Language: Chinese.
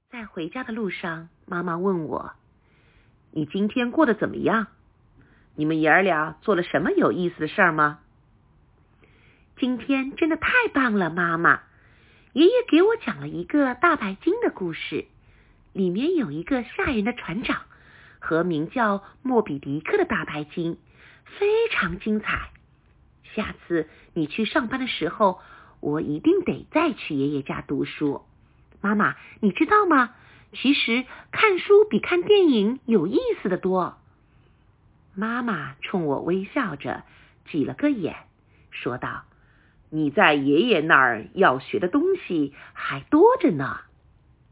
在回家的路上，妈妈问我：“你今天过得怎么样？你们爷儿俩做了什么有意思的事儿吗？”今天真的太棒了，妈妈。爷爷给我讲了一个大白鲸的故事，里面有一个吓人的船长和名叫莫比迪克的大白鲸，非常精彩。下次你去上班的时候，我一定得再去爷爷家读书。妈妈，你知道吗？其实看书比看电影有意思的多。妈妈冲我微笑着，挤了个眼，说道：“你在爷爷那儿要学的东西还多着呢。”